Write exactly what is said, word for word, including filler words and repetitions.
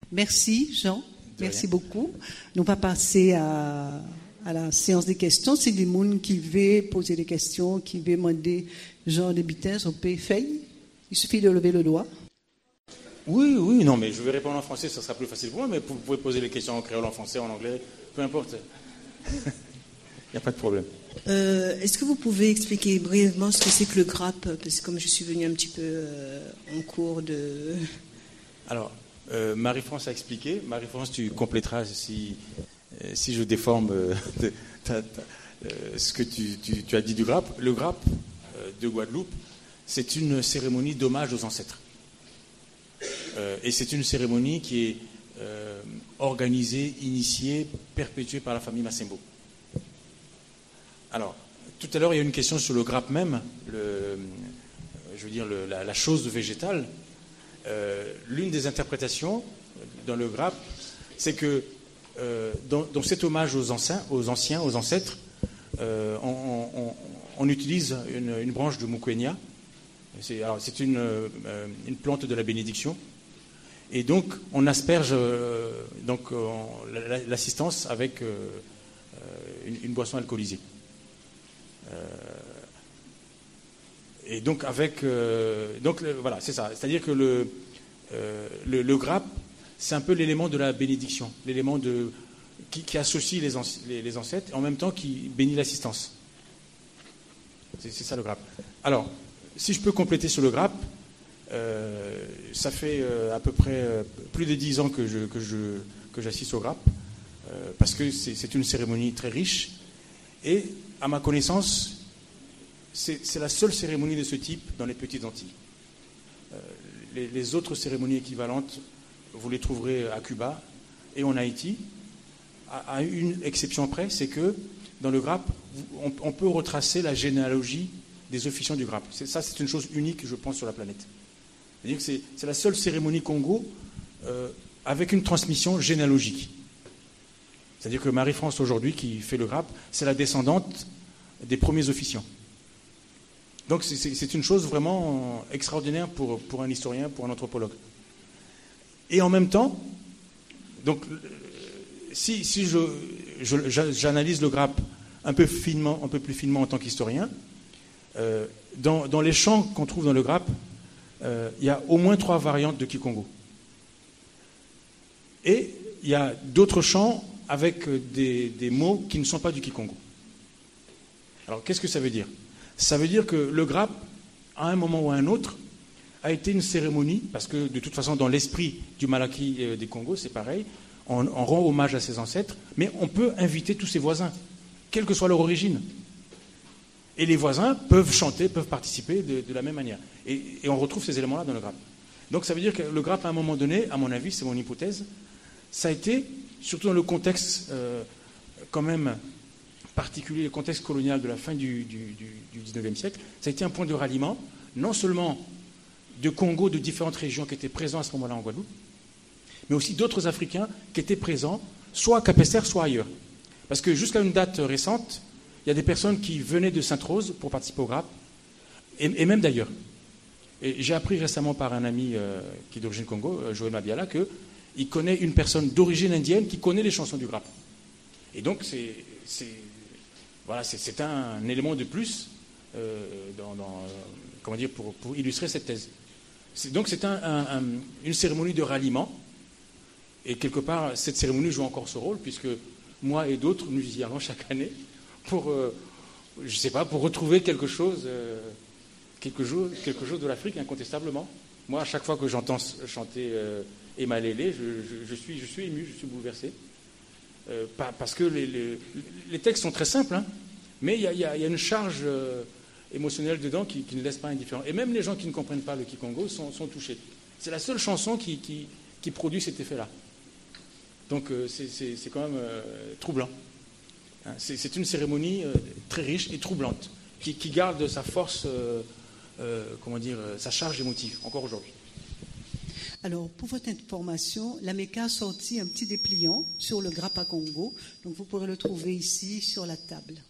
Merci Jean, merci beaucoup. Nous allons passer à, à la séance des questions. Si des gens qui veulent poser des questions, qui veulent demander Jean de Bitens, on peut faire. Il suffit de lever le doigt. Oui, oui, non, mais je vais répondre en français, ça sera plus facile pour moi, mais vous pouvez poser les questions en créole, en français, en anglais, peu importe. Il n'y a pas de problème. Euh, est-ce que vous pouvez expliquer brièvement ce que c'est que le grappe? Parce que comme je suis venue un petit peu euh, en cours de... Alors, euh, Marie-France a expliqué. Marie-France, tu compléteras si, euh, si je déforme euh, de, ta, ta, euh, ce que tu, tu, tu as dit du grappe. Le grappe euh, de Guadeloupe, c'est une cérémonie d'hommage aux ancêtres. Euh, et c'est une cérémonie qui est euh, organisée, initiée, perpétuée par la famille Massembo. Alors, tout à l'heure, il y a une question sur le grappe même, le, je veux dire le, la, la chose végétale. Euh, l'une des interprétations dans le grappe, c'est que euh, dans, dans cet hommage aux anciens, aux, anciens, aux ancêtres, euh, on, on, on utilise une, une branche de mukwenya. C'est, alors, c'est une, euh, une plante de la bénédiction. Et donc, on asperge euh, donc, on, l'assistance avec euh, une, une boisson alcoolisée. Euh, et donc, avec. Euh, donc, le, voilà, c'est ça. C'est-à-dire que le, euh, le, le grappe, c'est un peu l'élément de la bénédiction, l'élément de, qui, qui associe les, anci- les, les ancêtres et en même temps qui bénit l'assistance. C'est, c'est ça le grappe. Alors, si je peux compléter sur le grappe, euh, ça fait euh, à peu près euh, plus de dix ans que, je, que, je, que j'assiste au grappe, euh, parce que c'est, c'est une cérémonie très riche. Et, à ma connaissance, c'est, c'est la seule cérémonie de ce type dans les Petites Antilles. Euh, les, les autres cérémonies équivalentes, vous les trouverez à Cuba et en Haïti, à, à une exception près, c'est que dans le grappe, on, on peut retracer la généalogie des officiants du grappe. C'est, ça, c'est une chose unique, je pense, sur la planète. C'est-à-dire que c'est, c'est la seule cérémonie Congo euh, avec une transmission généalogique. C'est-à-dire que Marie-France, aujourd'hui, qui fait le grappe, c'est la descendante des premiers officiants. Donc c'est, c'est, c'est une chose vraiment extraordinaire pour, pour un historien, pour un anthropologue. Et en même temps, donc, si, si je, je, j'analyse le grappe un peu finement, un peu plus finement en tant qu'historien, euh, dans, dans les chants qu'on trouve dans le grappe, euh, il y a au moins trois variantes de Kikongo. Et il y a d'autres chants avec des, des mots qui ne sont pas du Kikongo. Alors, qu'est-ce que ça veut dire? Ça veut dire que le grappe, à un moment ou à un autre, a été une cérémonie, parce que de toute façon, dans l'esprit du Malaki euh, des Congos, c'est pareil, on, on rend hommage à ses ancêtres, mais on peut inviter tous ses voisins, quelle que soit leur origine. Et les voisins peuvent chanter, peuvent participer de, de la même manière. Et, et on retrouve ces éléments-là dans le grappe. Donc ça veut dire que le grappe, à un moment donné, à mon avis, c'est mon hypothèse, ça a été, surtout dans le contexte euh, quand même particulier, le contexte colonial de la fin du, du, du, du dix-neuvième siècle, ça a été un point de ralliement, non seulement de Congo, de différentes régions qui étaient présents à ce moment-là en Guadeloupe, mais aussi d'autres Africains qui étaient présents, soit à Capesterre, soit ailleurs. Parce que jusqu'à une date récente, il y a des personnes qui venaient de Sainte-Rose pour participer au grappe, et, et même d'ailleurs. Et j'ai appris récemment par un ami euh, qui est d'origine Congo, euh, Joël Mabiala, qu'il connaît une personne d'origine indienne qui connaît les chansons du grappe. Et donc, c'est, c'est, voilà, c'est, c'est un élément de plus euh, dans, dans, euh, comment dire, pour, pour illustrer cette thèse. C'est, donc, c'est un, un, un, une cérémonie de ralliement. Et quelque part, cette cérémonie joue encore ce rôle, puisque moi et d'autres, nous y allons chaque année pour, euh, je sais pas, pour retrouver quelque chose, euh, quelque chose, quelque chose de l'Afrique, incontestablement. Moi, à chaque fois que j'entends chanter euh, Emma Lélé, je, je, je, suis, je suis ému, je suis bouleversé. Euh, parce que les, les, les textes sont très simples, hein, mais il y, y, y a une charge euh, émotionnelle dedans qui, qui ne laisse pas indifférent. Et même les gens qui ne comprennent pas le Kikongo sont, sont touchés. C'est la seule chanson qui, qui, qui produit cet effet-là. Donc euh, c'est, c'est, c'est quand même euh, troublant. Hein, c'est, c'est une cérémonie euh, très riche et troublante, qui, qui garde sa force, euh, euh, comment dire, sa charge émotive, encore aujourd'hui. Alors, pour votre information, la MECA a sorti un petit dépliant sur le grappe à Congo. Donc, vous pourrez le trouver ici sur la table.